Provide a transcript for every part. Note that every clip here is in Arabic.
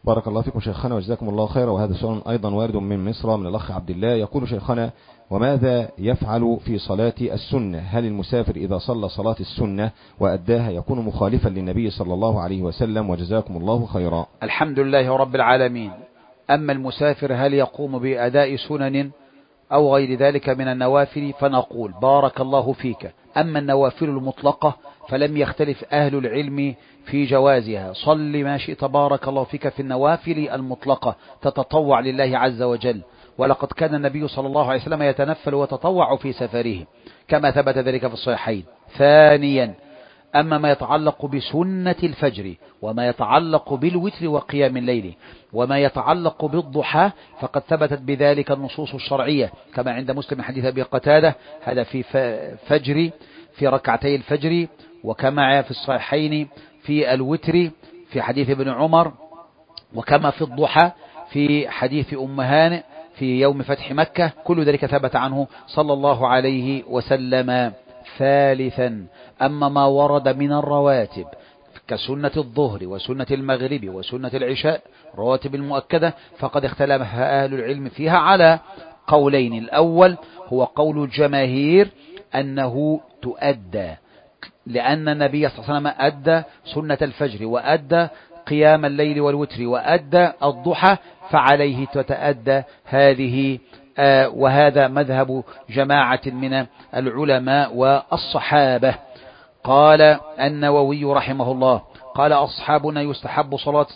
بارك الله فيكم شيخنا وجزاكم الله خيرا. وهذا سؤال أيضا وارد من مصر من الأخ عبد الله، يقول شيخنا: وماذا يفعل في صلاة السنة؟ هل المسافر إذا صلى صلاة السنة وأداها يكون مخالفا للنبي صلى الله عليه وسلم؟ وجزاكم الله خيرا. الحمد لله رب العالمين. أما المسافر هل يقوم بأداء سنن أو غير ذلك من النوافل، فنقول بارك الله فيك. أما النوافل المطلقة فلم يختلف أهل العلم في جوازها. صل ما شئت بارك الله فيك في النوافل المطلقة تتطوع لله عز وجل، ولقد كان النبي صلى الله عليه وسلم يتنفل وتطوع في سفره كما ثبت ذلك في الصحيحين. ثانيا، أما ما يتعلق بسنة الفجر وما يتعلق بالوتر وقيام الليل وما يتعلق بالضحى فقد ثبتت بذلك النصوص الشرعية، كما عند مسلم حديث أبي قتادة هذا في فجر في ركعتي الفجر، وكما في الصحيحين في الوتر في حديث ابن عمر، وكما في الضحى في حديث أم هانئ في يوم فتح مكة. كل ذلك ثبت عنه صلى الله عليه وسلم. ثالثا، أما ما ورد من الرواتب كسنة الظهر وسنة المغرب وسنة العشاء رواتب المؤكدة فقد اختلف أهل العلم فيها على قولين. الأول هو قول الجماهير أنه تؤدى، لأن النبي صلى الله عليه وسلم أدى سنة الفجر وأدى قيام الليل والوتر وأدى الضحى، فعليه تتأدى هذه. وهذا مذهب جماعة من العلماء والصحابة. قال النووي رحمه الله قال: أصحابنا يستحب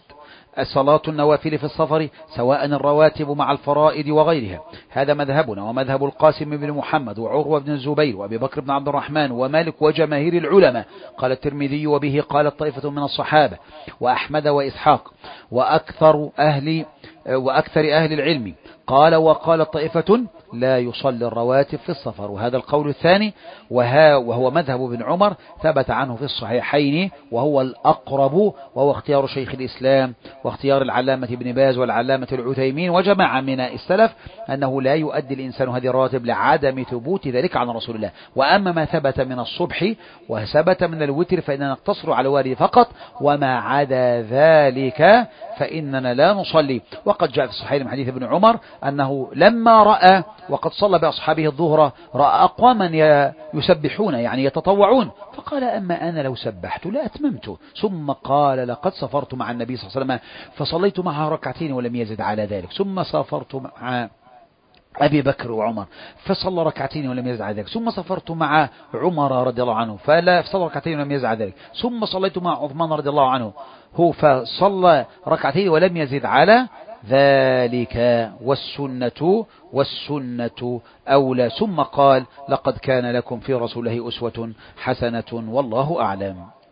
صلاة النوافل في السفر سواء الرواتب مع الفرائض وغيرها. هذا مذهبنا ومذهب القاسم بن محمد وعروة بن الزبير وأبي بكر بن عبد الرحمن ومالك وجماهير العلماء. قال الترمذي: وبه قالت طائفة من الصحابة وأحمد وإسحاق وأكثر أهل العلم. قال: وقال طائفة لا يصلي الرواتب في السفر. وهذا القول الثاني وهو مذهب ابن عمر ثبت عنه في الصحيحين وهو الأقرب، وهو اختيار شيخ الإسلام واختيار العلامة ابن باز والعلامة العثيمين وجماعة من السلف أنه لا يؤدي الإنسان هذه الرواتب لعدم ثبوت ذلك عن رسول الله. وأما ما ثبت من الصبح وثبت من الوتر فإننا نقتصر على الوارد فقط، وما عدا ذلك فإننا لا نصلي. وقد جاء في الصحيح من حديث ابن عمر أنه لما رأى وقد صلى بأصحابه الظهر رأى أقواما يسبحون يعني يتطوعون، فقال: أما أنا لو سبحت لأتممت. ثم قال: لقد سافرت مع النبي صلى الله عليه وسلم فصليت معه ركعتين ولم يزد على ذلك، ثم سافرت مع أبي بكر وعمر فصلى ركعتين ولم يزد على ذلك، ثم سافرت مع عمر رضي الله عنه فصلى ركعتين ولم يزد على ذلك، ثم صليت مع عثمان رضي الله عنه هو فصلى ركعتين ولم يزد على ذلك. والسنة أولى. ثم قال: لقد كان لكم في رسول الله أسوة حسنة والله أعلم.